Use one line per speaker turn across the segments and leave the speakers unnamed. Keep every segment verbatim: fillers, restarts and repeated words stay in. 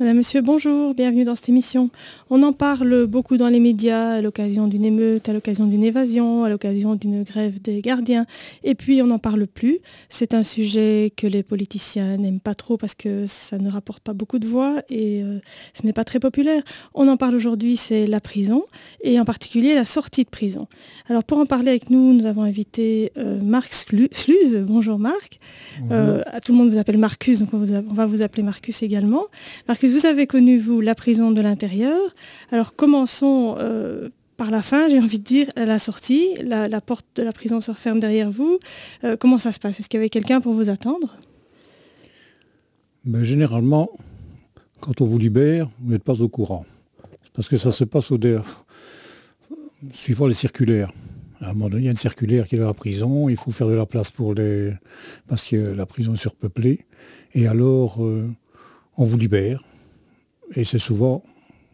Madame, Monsieur, bonjour, bienvenue dans cette émission. On en parle beaucoup dans les médias, à l'occasion d'une émeute, à l'occasion d'une évasion, à l'occasion d'une grève des gardiens. Et puis on n'en parle plus. C'est un sujet que les politiciens n'aiment pas trop parce que ça ne rapporte pas beaucoup de voix et euh, ce n'est pas très populaire. On en parle aujourd'hui, c'est la prison et en particulier la sortie de prison. Alors pour en parler avec nous, nous avons invité euh, Marc Sluz. Bonjour Marc.
Bonjour.
Euh, tout le monde vous appelle Marcus, donc on, vous a, on va vous appeler Marcus également. Marcus, vous avez connu, vous, la prison de l'intérieur. Alors commençons euh, par la fin, j'ai envie de dire, à la sortie. La, la porte de la prison se referme derrière vous. Euh, comment ça se passe? Est-ce qu'il y avait quelqu'un pour vous attendre?
Ben, généralement, quand on vous libère, vous n'êtes pas au courant. Parce que ça se passe au dé... suivant les circulaires. À un moment donné, il y a une circulaire qui est dans la prison, il faut faire de la place pour les... parce que la prison est surpeuplée. Et alors, euh, on vous libère. Et c'est souvent,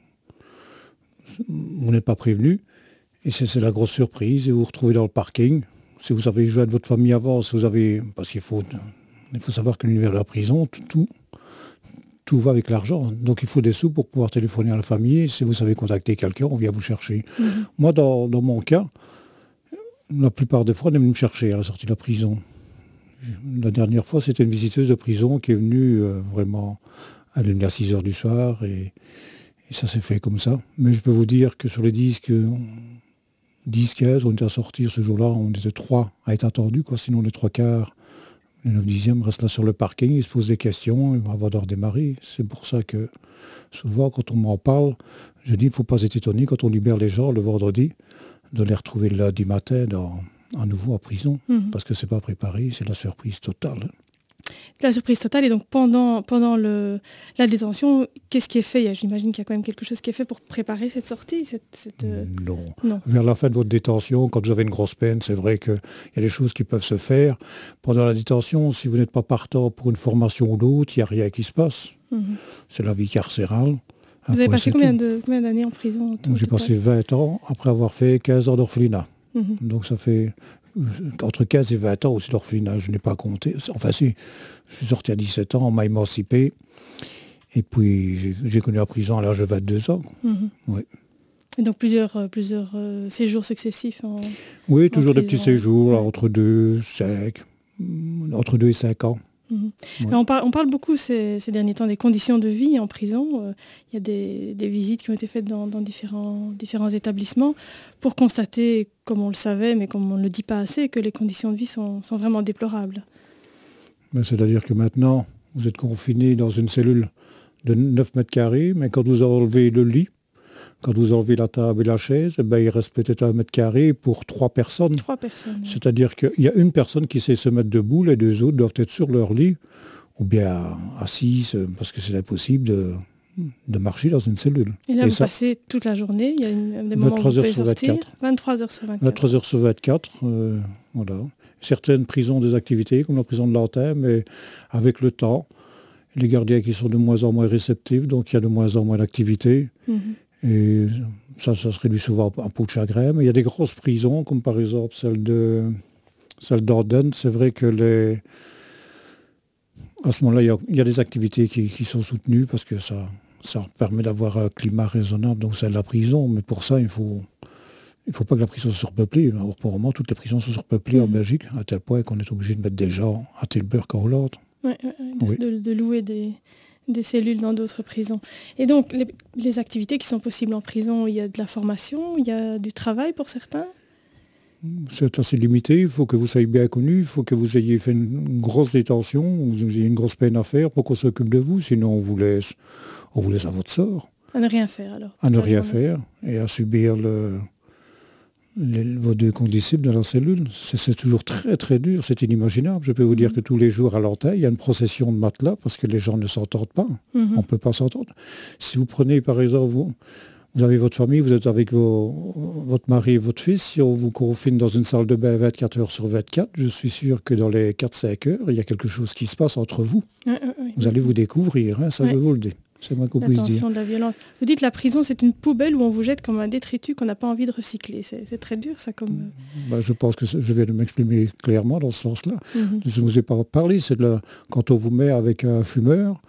vous n'êtes pas prévenu. Et c'est, c'est la grosse surprise. Et vous vous retrouvez dans le parking. Si vous avez joué de votre famille avant, si vous avez... parce qu'il faut, il faut savoir que l'univers de la prison, tout, tout, tout va avec l'argent. Donc il faut des sous pour pouvoir téléphoner à la famille. Si vous savez contacter quelqu'un, on vient vous chercher. Mmh. Moi, dans, dans mon cas, la plupart des fois, on est venu me chercher à la sortie de la prison. La dernière fois, c'était une visiteuse de prison qui est venue euh, vraiment... Elle est venue à six heures du soir et, et ça s'est fait comme ça. Mais je peux vous dire que sur les disques, dix quinze, on était à sortir ce jour-là, on était trois à être attendus, quoi. Sinon les trois quarts, les neuf dixièmes restent là sur le parking, ils se posent des questions, ils vont avoir de redémarrer. C'est pour ça que souvent, quand on m'en parle, je dis qu'il ne faut pas être étonné quand on libère les gens le vendredi, de les retrouver le lundi matin dans, à nouveau en prison, mmh. parce que c'est pas préparé, c'est la surprise totale.
La surprise totale, et donc pendant, pendant le, la détention, qu'est-ce qui est fait? J'imagine qu'il y a quand même quelque chose qui est fait pour préparer cette sortie cette, cette, euh...
non.
non.
Vers la fin de votre détention, quand vous avez une grosse peine, c'est vrai qu'il y a des choses qui peuvent se faire. Pendant la détention, si vous n'êtes pas partant pour une formation ou l'autre, il n'y a rien qui se passe. Mm-hmm. C'est la vie carcérale.
Vous avez passé combien, de, combien d'années en prison?
tout, J'ai tout passé vingt ans après avoir fait quinze ans d'orphelinat. Mm-hmm. Donc ça fait... entre quinze et vingt ans aussi d'orphelinat, je n'ai pas compté. Enfin si, je suis sorti à dix-sept ans, on m'a émancipé. Et puis j'ai, j'ai connu la prison à l'âge de vingt-deux ans. Mmh. Oui.
Et donc plusieurs, euh, plusieurs euh, séjours successifs en
Oui, toujours
en
des petits séjours,
ouais.
là, entre deux, cinq, entre deux et cinq ans.
Mmh. Ouais. On, par, on parle beaucoup ces, ces derniers temps des conditions de vie en prison. Il euh, y a des, des visites qui ont été faites dans, dans différents, différents établissements pour constater, comme on le savait, mais comme on ne le dit pas assez, que les conditions de vie sont, sont vraiment déplorables.
Ben, c'est-à-dire que maintenant, vous êtes confiné dans une cellule de neuf mètres carrés, mais quand vous enlevez le lit, quand vous enlevez la table et la chaise, ben, il reste peut-être un mètre carré pour trois personnes.
Trois personnes. Oui.
C'est-à-dire qu'il y a une personne qui sait se mettre debout, les deux autres doivent être sur leur lit, ou bien assises, parce que c'est impossible de, de marcher dans une cellule.
Et là,
et
vous
ça,
passez toute la journée, il y a une, des moments où vous pouvez sortir. vingt-trois heures sur vingt-quatre.
vingt-trois heures sur vingt-quatre, euh, voilà. Certaines prisons ont des activités, comme la prison de l'Antenne, mais avec le temps, les gardiens qui sont de moins en moins réceptifs, donc il y a de moins en moins d'activités. Mm-hmm. Et ça, ça se réduit souvent en peau de chagrin. Mais il y a des grosses prisons, comme par exemple celle de celle d'Ardenne. C'est vrai que les... à ce moment-là, il y a, il y a des activités qui, qui sont soutenues parce que ça, ça permet d'avoir un climat raisonnable. Donc c'est la prison, mais pour ça, il faut... Il ne faut pas que la prison soit surpeuplée. Alors, pour le moment, toutes les prisons sont surpeuplées mmh. en Belgique, à tel point qu'on est obligé de mettre des gens à Tilburg en Hollande.
Ouais, ouais, de, oui. de, de louer des, des cellules dans d'autres prisons. Et donc, les, les activités qui sont possibles en prison, il y a de la formation, il y a du travail pour certains?
C'est assez limité. Il faut que vous soyez bien connu, il faut que vous ayez fait une grosse détention, vous ayez une grosse peine à faire pour qu'on s'occupe de vous. Sinon, on vous laisse, on vous laisse à votre sort.
À ne rien faire, alors?
À ne rien faire et à subir le... Les, vos deux condisciples dans la cellule, c'est, c'est toujours très très dur, c'est inimaginable. Je peux vous dire mmh. que tous les jours à l'antenne, il y a une procession de matelas parce que les gens ne s'entendent pas. Mmh. On ne peut pas s'entendre. Si vous prenez par exemple, vous, vous avez votre famille, vous êtes avec vos, votre mari et votre fils, si on vous confine dans une salle de bain vingt-quatre heures sur vingt-quatre, je suis sûr que dans les quatre cinq heures, il y a quelque chose qui se passe entre vous. Mmh, mmh, vous allez vous découvrir, hein, ça ouais. je vous le dis. C'est moins qu'on puisse dire.
De la violence. Vous dites la prison, c'est une poubelle où on vous jette comme un détritus qu'on n'a pas envie de recycler. C'est, c'est très dur, ça, comme...
Ben, je pense que je vais m'exprimer clairement dans ce sens-là. Mm-hmm. Je ne vous ai pas parlé, c'est de la... quand on vous met avec un fumeur,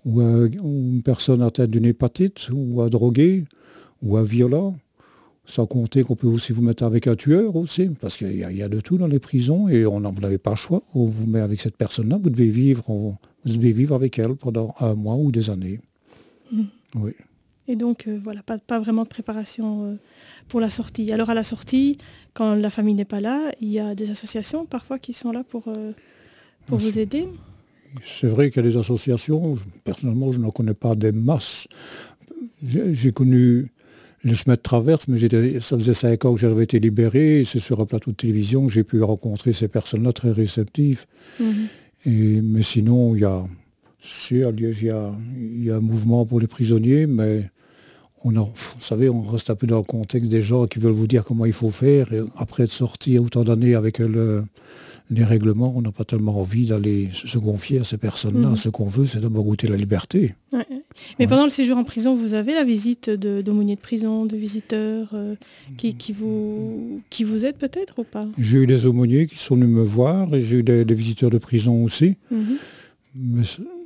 ou, euh, ou une personne atteinte d'une hépatite, ou un drogué, ou un violent. Sans compter qu'on peut aussi vous mettre avec un tueur aussi, parce qu'il y, y a de tout dans les prisons et on, vous n'avez pas le choix. On vous met avec cette personne-là, vous devez vivre, on, vous devez vivre avec elle pendant un mois ou des années.
Mmh.
Oui.
Et donc, euh, voilà, pas, pas vraiment de préparation euh, pour la sortie. Alors, à la sortie, quand la famille n'est pas là, il y a des associations parfois qui sont là pour, euh, pour vous aider.
C'est vrai qu'il y a des associations. Je, personnellement, je n'en connais pas des masses. J'ai, j'ai connu le chemin de traverse, mais j'étais, ça faisait cinq ans que j'avais été libéré. Et c'est sur un plateau de télévision que j'ai pu rencontrer ces personnes-là très réceptives. Mmh. Et, mais sinon, il y a, c'est, à Liège, il y a, il y a un mouvement pour les prisonniers, mais on a, vous savez, on reste un peu dans le contexte des gens qui veulent vous dire comment il faut faire. Et après de sortir autant d'années avec le, les règlements, on n'a pas tellement envie d'aller se confier à ces personnes-là. Mmh. Ce qu'on veut, c'est d'abord goûter la liberté.
Ouais. Mais ouais. Pendant le séjour en prison, vous avez la visite de, d'aumôniers de prison, de visiteurs euh, qui, qui, vous, qui vous aident peut-être ou pas?
J'ai eu des aumôniers qui sont venus me voir et j'ai eu des, des visiteurs de prison aussi. Mmh. Mais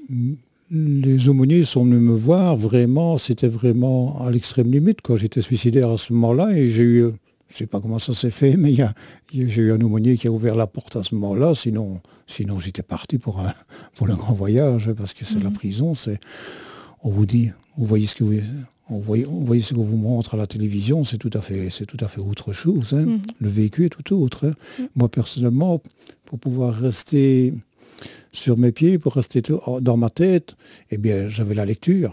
les aumôniers sont venus me voir, vraiment, c'était vraiment à l'extrême limite, quoi. J'étais suicidaire à ce moment-là et j'ai eu, je ne sais pas comment ça s'est fait, mais y a, y a, j'ai eu un aumônier qui a ouvert la porte à ce moment-là, sinon, sinon j'étais parti pour, un, pour le grand voyage, parce que c'est mmh. la prison, c'est, on vous dit, vous voyez ce que vous, on voyez, on voyez ce qu'on vous montre à la télévision, c'est tout à fait, c'est tout à fait autre chose, hein. Mmh. Le vécu est tout autre, hein. Mmh. Moi, personnellement, pour pouvoir rester sur mes pieds, pour rester dans ma tête, eh bien, j'avais la lecture.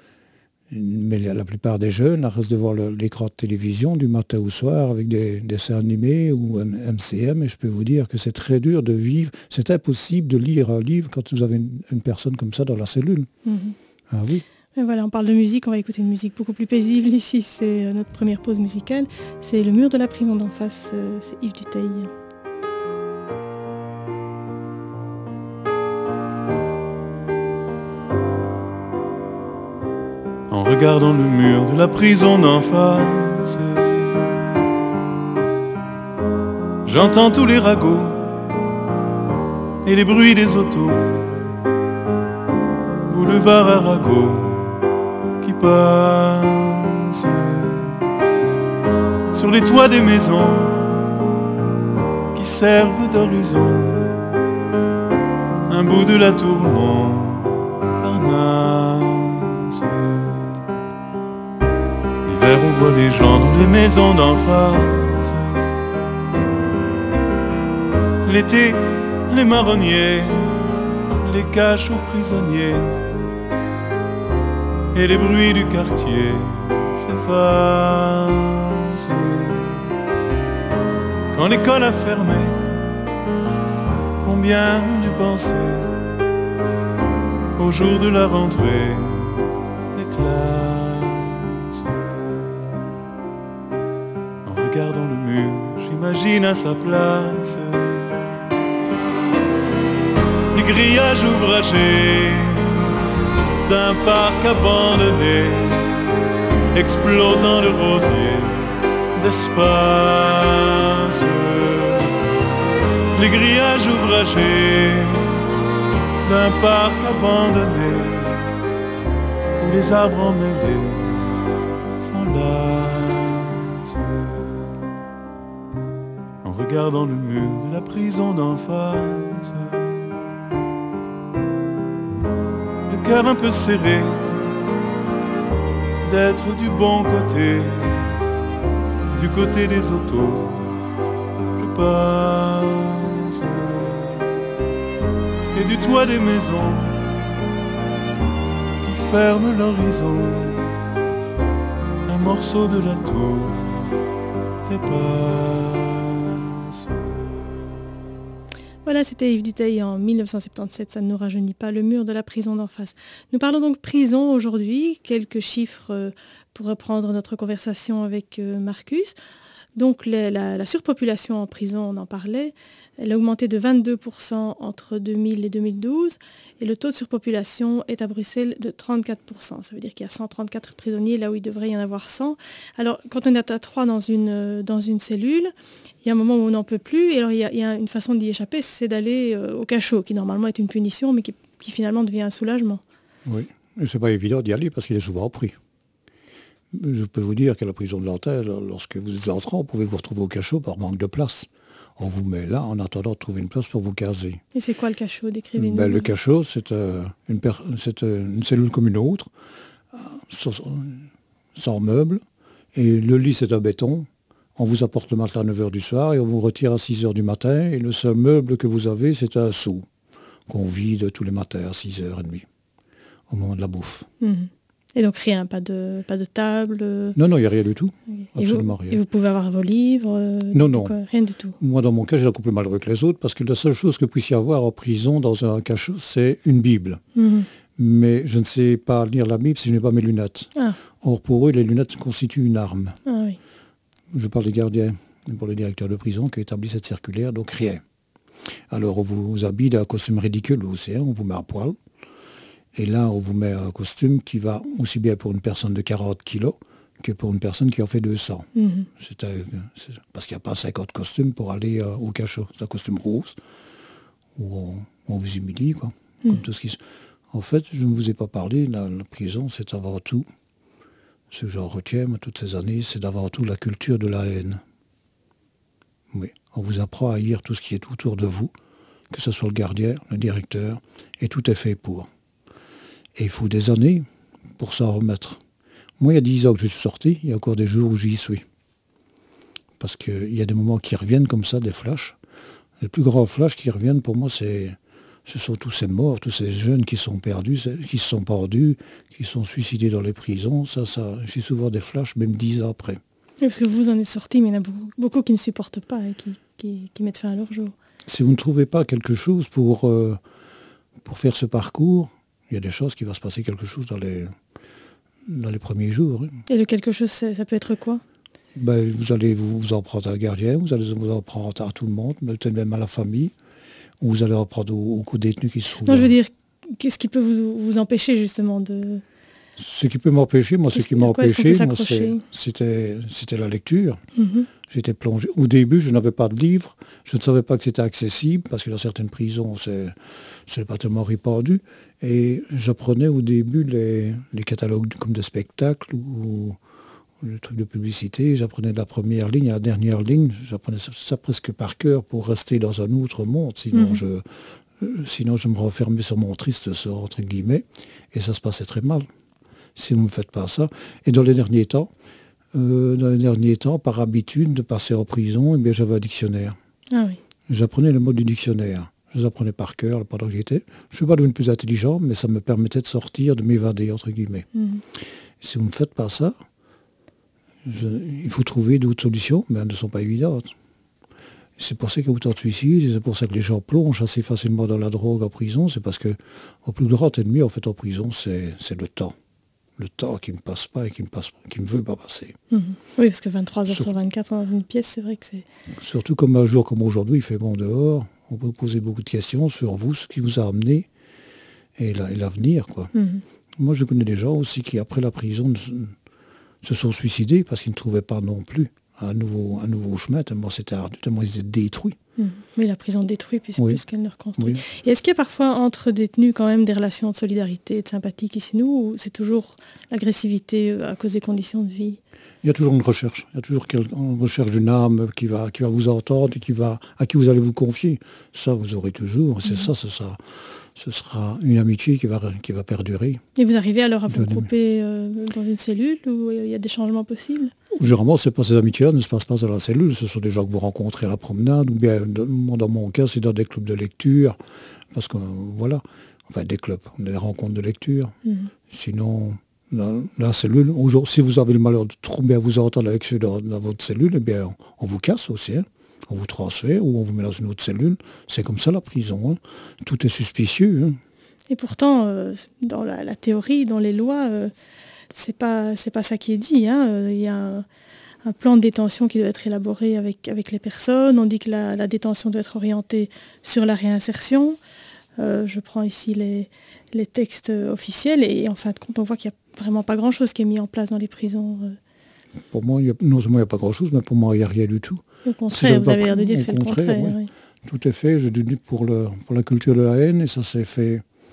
Mais la plupart des jeunes restent devant le, l'écran de télévision du matin au soir avec des, des dessins animés ou un M C M, et je peux vous dire que c'est très dur de vivre. C'est impossible de lire un livre quand vous avez une, une personne comme ça dans la cellule. Mmh. Ah oui.
Et voilà, on parle de musique, on va écouter une musique beaucoup plus paisible ici. C'est notre première pause musicale. C'est Le mur de la prison d'en face, c'est Yves Dutheil.
En regardant le mur de la prison d'en face, j'entends tous les ragots et les bruits des autos, boulevard Arago qui passe sur les toits des maisons qui servent d'horizon, un bout de la tour Montparnasse. L'hiver on voit les gens dans les maisons d'en face, l'été les marronniers les cachent aux prisonniers et les bruits du quartier s'effacent. Quand l'école a fermé, combien dû penser au jour de la rentrée des classes. En regardant le mur, j'imagine à sa place les grillages ouvragés d'un parc abandonné, explosant de rosiers d'espace. Les grillages ouvragés d'un parc abandonné, où les arbres emmêlés s'enlacent. En regardant le mur de la prison d'en face, le cœur un peu serré d'être du bon côté, du côté des autos, je passe, et du toit des maisons qui ferment l'horizon, un morceau de la tour dépasse.
Voilà, c'était Yves Dutheil en dix-neuf cent soixante-dix-sept, ça ne nous rajeunit pas, Le mur de la prison d'en face. Nous parlons donc prison aujourd'hui, quelques chiffres pour reprendre notre conversation avec Marcus. Donc la, la, la surpopulation en prison, on en parlait, elle a augmenté de vingt-deux pour cent entre deux mille et deux mille douze, et le taux de surpopulation est à Bruxelles de trente-quatre pour cent. Ça veut dire qu'il y a cent trente-quatre prisonniers là où il devrait y en avoir cent. Alors quand on est à trois dans une, dans une cellule, il y a un moment où on n'en peut plus, et alors il y a, il y a une façon d'y échapper, c'est d'aller euh, au cachot, qui normalement est une punition, mais qui, qui finalement devient un soulagement.
Oui, et c'est pas évident d'y aller parce qu'il est souvent pris. Je peux vous dire qu'à la prison de Nanterre, lorsque vous êtes entrant, vous pouvez vous retrouver au cachot par manque de place. On vous met là en attendant de trouver une place pour vous caser.
Et c'est quoi le cachot? Décrivez-nous.
Ben, le cachot, c'est, euh, une, per- c'est euh, une cellule comme une autre, euh, sans, sans meubles. Et le lit, c'est un béton. On vous apporte le matelas à neuf heures du soir et on vous retire à six heures du matin. Et le seul meuble que vous avez, c'est un seau qu'on vide tous les matins à six heures trente, au moment de la bouffe.
Mmh. Et donc rien, pas de, pas de table euh...
Non, non, il n'y a rien du tout.
Et
Absolument
vous,
rien.
Et vous pouvez avoir vos livres euh,
Non, non.
Quoi, rien du tout.
Moi, dans mon cas, j'ai un peu malheureux que les autres, parce que la seule chose que puisse y avoir en prison, dans un cachot, c'est une Bible.
Mmh.
Mais je ne sais pas lire la Bible si je n'ai pas mes lunettes.
Ah.
Or, pour eux, les lunettes constituent une arme.
Ah, oui.
Je parle des gardiens, pour le directeur de prison qui a établi cette circulaire, donc rien. Alors, on vous habille d'un costume ridicule aussi, hein, on vous met à poil. Et là, on vous met un costume qui va aussi bien pour une personne de quarante kilos que pour une personne qui en fait deux cents. Mmh. C'est un, c'est, parce qu'il n'y a pas cinquante costumes pour aller euh, au cachot. C'est un costume rose, où on, on vous humilie, quoi. Mmh. Comme tout ce qui... En fait, je ne vous ai pas parlé, la, la prison, c'est avant tout, ce que j'en retiens, moi, toutes ces années, c'est avant tout la culture de la haine. Oui, on vous apprend à haïr tout ce qui est autour de vous, que ce soit le gardien, le directeur, et tout est fait pour. Et il faut des années pour s'en remettre. Moi, il y a dix ans que je suis sorti, il y a encore des jours où j'y suis. Parce qu'il y a des moments qui reviennent comme ça, des flashs. Les plus grands flashs qui reviennent pour moi, c'est, ce sont tous ces morts, tous ces jeunes qui sont perdus, qui se sont pendus, qui sont suicidés dans les prisons. Ça, ça, j'ai souvent des flashs, même dix ans après.
Oui, parce que vous en êtes sorti, mais il y en a beaucoup, beaucoup qui ne supportent pas et qui, qui, qui mettent fin à leur jour.
Si vous ne trouvez pas quelque chose pour, euh, pour faire ce parcours, il y a des choses qui va se passer quelque chose dans les, dans les premiers jours. Hein.
Et le quelque chose, ça peut être quoi?
Ben, vous allez vous, vous en prendre à un gardien, vous allez vous en prendre à tout le monde, peut-être même à la famille, ou vous allez en prendre aux, aux détenus qui se trouvent.
Non, je veux dire, qu'est-ce qui peut vous, vous empêcher justement de...
Ce qui peut m'empêcher, moi,
qu'est-ce
ce qui m'a empêché, moi,
c'est,
c'était, c'était la lecture.
Mm-hmm.
J'étais plongé. Au début, je n'avais pas de livre. Je ne savais pas que c'était accessible, parce que dans certaines prisons, c'est, c'est pas tellement répandu. Et j'apprenais au début les, les catalogues comme de spectacles ou, ou le truc de publicité. J'apprenais de la première ligne à la dernière ligne. J'apprenais ça, ça presque par cœur pour rester dans un autre monde. Sinon, mm-hmm. je, euh, sinon je me renfermais sur mon triste sort, entre guillemets. Et ça se passait très mal, si vous ne faites pas ça. Et dans les derniers temps, euh, dans les derniers temps, par habitude de passer en prison, eh bien, j'avais un dictionnaire.
Ah oui.
J'apprenais le mot du dictionnaire. Je les apprenais par cœur pendant que j'y étais. Je ne suis pas devenu plus intelligent, mais ça me permettait de sortir, de m'évader, entre guillemets. Mmh. Si vous ne faites pas ça, je, il faut trouver d'autres solutions, mais elles ne sont pas évidentes. C'est pour ça qu'il y a autant de suicides, c'est pour ça que les gens plongent assez facilement dans la drogue en prison, c'est parce que au plus grand ennemi, en fait, en prison, c'est, c'est le temps. Le temps qui ne me passe pas et qui ne passe, qui me veut pas passer.
Mmh. Oui, parce que vingt-trois heures sur vingt-quatre dans une pièce, c'est vrai que c'est...
Surtout comme un jour comme aujourd'hui, il fait bon dehors, on peut poser beaucoup de questions sur vous, ce qui vous a amené et, la, et l'avenir, quoi. Mmh. Moi, je connais des gens aussi qui, après la prison, se sont suicidés parce qu'ils ne trouvaient pas non plus un nouveau, un nouveau chemin, tellement c'était ardu, tellement ils étaient détruits.
Mmh. Mais la prison détruit plus,
oui.
plus qu'elle ne reconstruit.
Oui.
Et est-ce qu'il y a parfois entre détenus quand même des relations de solidarité et de sympathie qui s'y nouent, ou c'est toujours l'agressivité à cause des conditions de vie?
Il y a toujours une recherche. Il y a toujours une recherche d'une âme qui va, qui va vous entendre et qui va, à qui vous allez vous confier. Ça, vous aurez toujours. C'est mmh. ça, c'est ça. Ce sera une amitié qui va, qui va perdurer.
Et vous arrivez alors à vous regrouper euh, dans une cellule où il y a des changements possibles?
Généralement, c'est pas ces amitiés-là ne se passent pas dans la cellule. Ce sont des gens que vous rencontrez à la promenade, ou bien, dans mon cas, c'est dans des clubs de lecture. Parce que, voilà, enfin, des clubs, des rencontres de lecture. Mmh. Sinon, dans la cellule, si vous avez le malheur de trop bien vous entendre avec ceux dans, dans votre cellule, eh bien, on, on vous casse aussi. Hein. On vous transfère ou on vous met dans une autre cellule. C'est comme ça la prison. Hein. Tout est suspicieux. Hein.
Et pourtant, euh, dans la, la théorie, dans les lois, euh, c'est pas, c'est pas ça qui est dit. Hein. Il y a un, un plan de détention qui doit être élaboré avec, avec les personnes. On dit que la, la détention doit être orientée sur la réinsertion. Euh, je prends ici les, les textes officiels et en fin de compte, on voit qu'il n'y a vraiment pas grand-chose qui est mis en place dans les prisons. Euh.
Pour moi, il y a, non seulement il n'y a pas grand-chose, mais pour moi, il n'y a rien du tout.
Au contraire, si vous avez l'air de dire que c'est
contraire,
le contraire.
Oui.
Oui.
Tout est fait, je dis pour, le, pour la culture de la haine, et ça s'est fait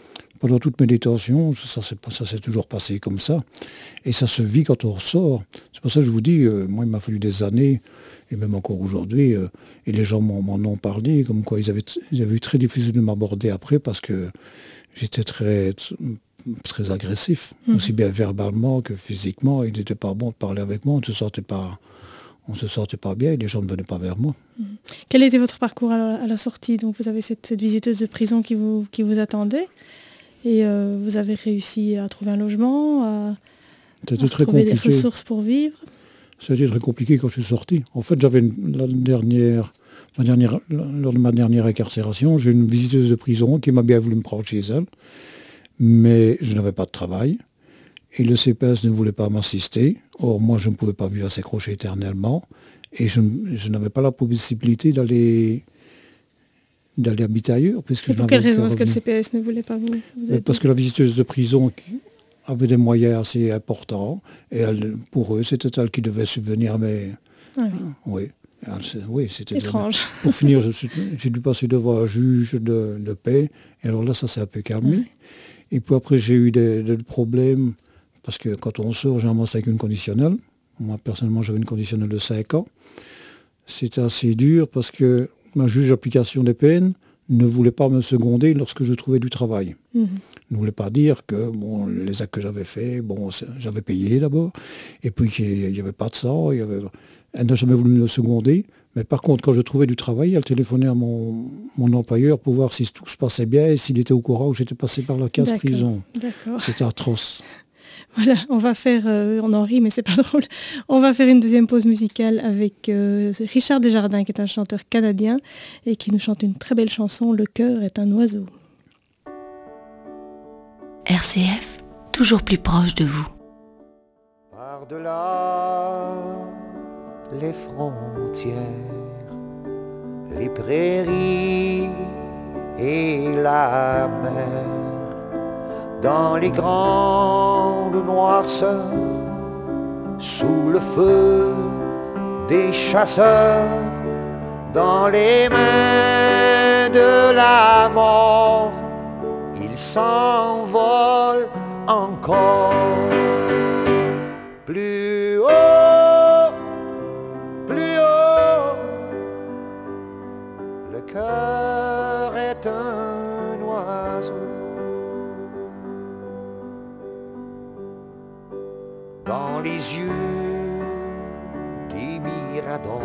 pendant toute mes détentions, ça, ça s'est toujours passé comme ça. Et ça se vit quand on ressort. C'est pour ça que je vous dis, euh, moi, il m'a fallu des années, et même encore aujourd'hui, euh, et les gens m'en, m'en ont parlé, comme quoi ils avaient, ils avaient eu très difficile de m'aborder après, parce que j'étais très, très agressif, mmh. aussi bien verbalement que physiquement. Il n'était pas bon de parler avec moi, on ne se sortait pas... On ne se sortait pas bien et les gens ne venaient pas vers moi.
Mmh. Quel était votre parcours à la, à la sortie? Donc vous avez cette, cette visiteuse de prison qui vous, qui vous attendait et euh, vous avez réussi à trouver un logement, à, à
très
trouver compliqué. Des ressources pour vivre.
C'était très compliqué quand je suis sorti. En fait, j'avais une, la dernière, ma dernière, lors de ma dernière incarcération, j'ai une visiteuse de prison qui m'a bien voulu me prendre chez elle, mais je n'avais pas de travail. Et le C P S ne voulait pas m'assister. Or, moi, je ne pouvais pas vivre à ces crochets éternellement. Et je, je n'avais pas la possibilité d'aller, d'aller habiter ailleurs. Puisque
et pour quelle raison est-ce que le C P S ne voulait pas vous, vous
Parce que la visiteuse de prison avait des moyens assez importants. Et elle, pour eux, c'était elle qui devait subvenir à mes...
Ah oui.
Oui. Oui, c'était
étrange.
De... Pour finir, je suis... j'ai dû passer devant un juge de, de paix. Et alors là, ça s'est un peu calmé. Ah oui. Et puis après, j'ai eu des, des problèmes... Parce que quand on sort, généralement, c'est avec une conditionnelle. Moi, personnellement, j'avais une conditionnelle de cinq ans. C'était assez dur parce que ma juge d'application des peines ne voulait pas me seconder lorsque je trouvais du travail. Mmh. Ne voulait pas dire que bon, les actes que j'avais faits, bon, j'avais payé d'abord, et puis qu'il n'y avait pas de sang. Il y avait... Elle n'a jamais voulu me seconder. Mais par contre, quand je trouvais du travail, elle téléphonait à mon, mon employeur pour voir si tout se passait bien et s'il était au courant que j'étais passé par la case prison. C'était atroce.
Voilà, on va faire, euh, on en rit mais c'est pas drôle, on va faire une deuxième pause musicale avec euh, Richard Desjardins qui est un chanteur canadien et qui nous chante une très belle chanson, Le cœur est un oiseau.
R C F, toujours plus proche de vous.
Par-delà les frontières, les prairies et la mer, dans les grandes noirceurs, sous le feu des chasseurs, dans les mains de la mort, il s'envole encore. Plus haut, plus haut, le cœur est un oiseau. Dans les yeux des miradors,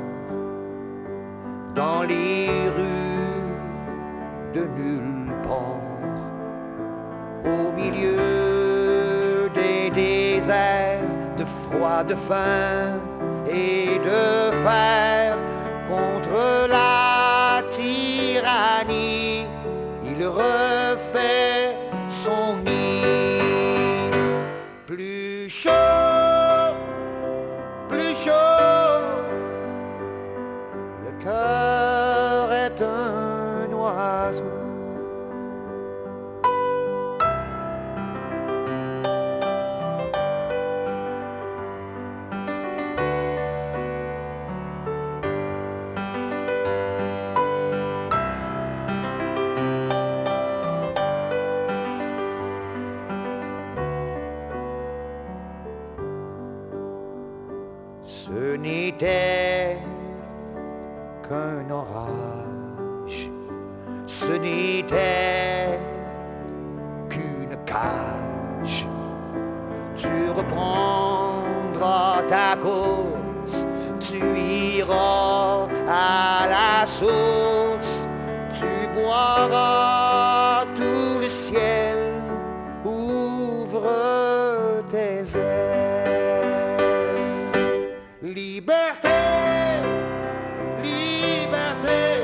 dans les rues de nulle part, au milieu des déserts de froid, de faim et de fer, contre la tyrannie, il refait son nid. Plus chaud, plus chaud, le cœur est un oiseau. Ce n'était qu'un orage, ce n'était qu'une cage. Tu reprendras ta course, tu iras à la source, tu boiras tout le ciel, ouvre tes ailes. Liberté, liberté,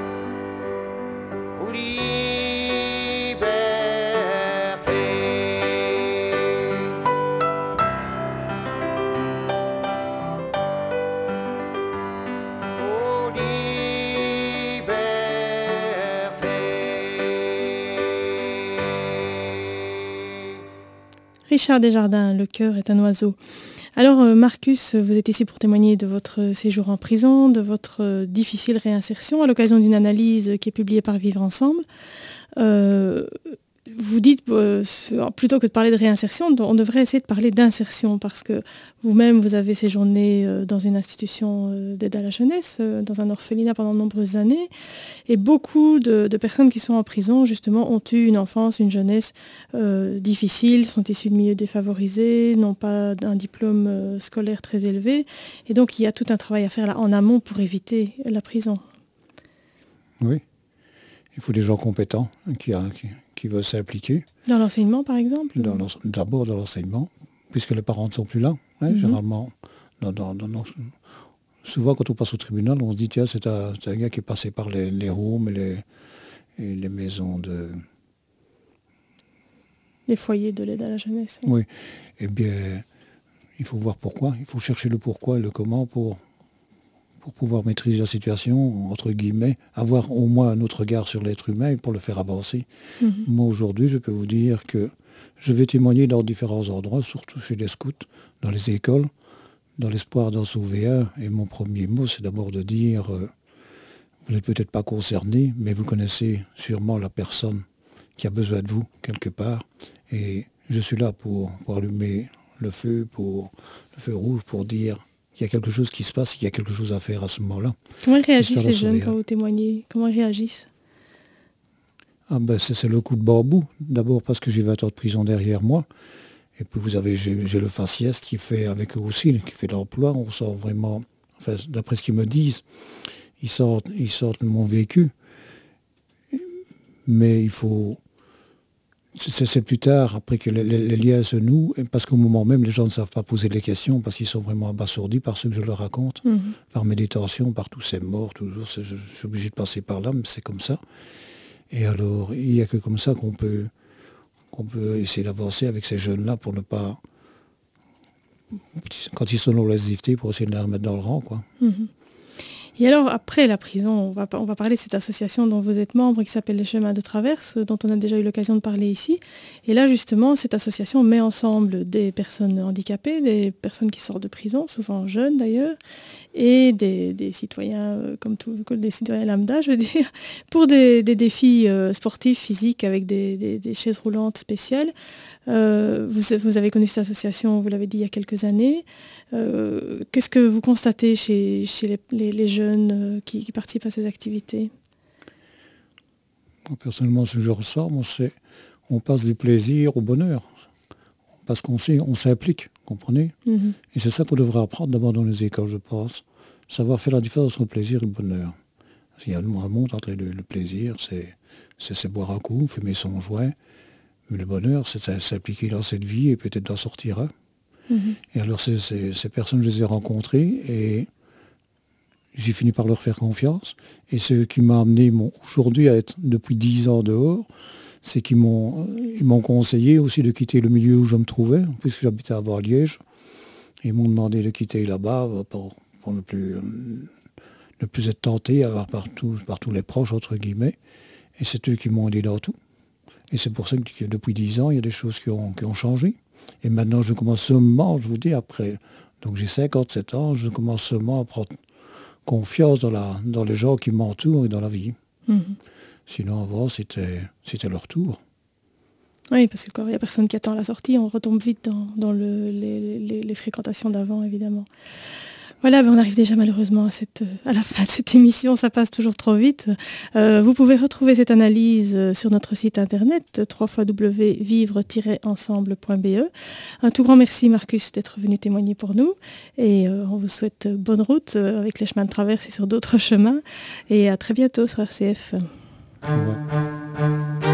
liberté. Oh, liberté.
Richard Desjardins, Le cœur est un oiseau. Alors Marcus, vous êtes ici pour témoigner de votre séjour en prison, de votre difficile réinsertion à l'occasion d'une analyse qui est publiée par Vivre Ensemble. Euh, vous dites, euh, plutôt que de parler de réinsertion, on devrait essayer de parler d'insertion, parce que vous-même, vous avez séjourné euh, dans une institution euh, d'aide à la jeunesse, euh, dans un orphelinat pendant de nombreuses années, et beaucoup de, de personnes qui sont en prison, justement, ont eu une enfance, une jeunesse euh, difficile, sont issues de milieux défavorisés, n'ont pas un diplôme euh, scolaire très élevé, et donc il y a tout un travail à faire là en amont pour éviter la prison.
Oui. Il faut des gens compétents qui, qui, qui veulent s'impliquer.
Dans l'enseignement, par exemple
dans D'abord dans l'enseignement, puisque les parents ne sont plus là. Hein, mm-hmm. Généralement, dans, dans, dans, dans, souvent quand on passe au tribunal, on se dit, tiens, c'est un, c'est un gars qui est passé par les, les homes et les, et les maisons de...
Les foyers de l'aide à la jeunesse.
Oui. Eh bien, il faut voir pourquoi. Il faut chercher le pourquoi et le comment pour... pour pouvoir maîtriser la situation, entre guillemets, avoir au moins un autre regard sur l'être humain pour le faire avancer. Mm-hmm. Moi, aujourd'hui, je peux vous dire que je vais témoigner dans différents endroits, surtout chez les scouts, dans les écoles, dans l'espoir d'en sauver un. Et mon premier mot, c'est d'abord de dire, euh, vous n'êtes peut-être pas concerné, mais vous connaissez sûrement la personne qui a besoin de vous, quelque part. Et je suis là pour, pour allumer le feu, pour le feu rouge, pour dire... il y a quelque chose qui se passe, il y a quelque chose à faire à ce moment-là.
Comment réagissent les jeunes quand vous témoignez? Comment ils réagissent?
Ah ben c'est, c'est le coup de bambou. D'abord parce que j'ai vingt ans de prison derrière moi. Et puis vous avez, j'ai, j'ai le faciès qui fait avec eux aussi, qui fait l'emploi. On sort vraiment, enfin, d'après ce qu'ils me disent, ils sortent, ils sortent mon vécu. Mais il faut... C'est, c'est plus tard, après que les, les, les liens se nouent, parce qu'au moment même, les gens ne savent pas poser les questions, parce qu'ils sont vraiment abasourdis par ce que je leur raconte, mmh. par mes détentions, par tous ces morts, toujours. Je, je suis obligé de passer par là, mais c'est comme ça. Et alors, il n'y a que comme ça qu'on peut, qu'on peut essayer d'avancer avec ces jeunes-là pour ne pas... Quand ils sont dans l'oisiveté, pour essayer de les remettre dans le rang, quoi.
Mmh. Et alors, après la prison, on va, on va parler de cette association dont vous êtes membre qui s'appelle les Chemins de Traverse, dont on a déjà eu l'occasion de parler ici. Et là, justement, cette association met ensemble des personnes handicapées, des personnes qui sortent de prison, souvent jeunes d'ailleurs, et des, des citoyens, euh, comme, tout, comme des citoyens lambda, je veux dire, pour des, des défis euh, sportifs, physiques, avec des, des, des chaises roulantes spéciales. Euh, vous, vous avez connu cette association, vous l'avez dit, il y a quelques années. Euh, qu'est-ce que vous constatez chez, chez les, les, les jeunes euh, qui, qui participent à ces activités?
Moi, personnellement, ce que je ressens, moi, c'est on passe du plaisir au bonheur. Parce qu'on sait, on s'implique, comprenez? Mm-hmm. Et c'est ça qu'on devrait apprendre d'abord dans les écoles, je pense. Savoir faire la différence entre le plaisir et le bonheur. Parce qu'il y a un monde entre le, le plaisir, c'est, c'est, c'est boire un coup, fumer son joint. Mais le bonheur, c'est s'impliquer dans cette vie et peut-être d'en sortir un. Mmh. Et alors ces, ces, ces personnes, je les ai rencontrées et j'ai fini par leur faire confiance. Et ce qui m'a amené mon, aujourd'hui à être depuis dix ans dehors, c'est qu'ils m'ont, ils m'ont conseillé aussi de quitter le milieu où je me trouvais, puisque j'habitais à Bar-Liège. Ils m'ont demandé de quitter là-bas pour, pour ne, plus, ne plus être tenté par, tout, par tous les proches, entre guillemets. Et c'est eux qui m'ont aidé dans tout. Et c'est pour ça que depuis dix ans, il y a des choses qui ont, qui ont changé. Et maintenant, je commence seulement, je vous dis, après, donc j'ai cinquante-sept ans, je commence seulement à prendre confiance dans, la, dans les gens qui m'entourent et dans la vie. Mm-hmm. Sinon, avant, c'était, c'était leur tour.
Oui, parce que quand il n'y a personne qui attend la sortie, on retombe vite dans, dans le, les, les, les fréquentations d'avant, évidemment. Voilà, ben on arrive déjà malheureusement à, cette, à la fin de cette émission, ça passe toujours trop vite. Euh, vous pouvez retrouver cette analyse sur notre site internet w w w point vivre tiret ensemble point b e. Un tout grand merci Marcus d'être venu témoigner pour nous et euh, on vous souhaite bonne route avec les chemins de traverse et sur d'autres chemins et à très bientôt sur R C F.
Au revoir.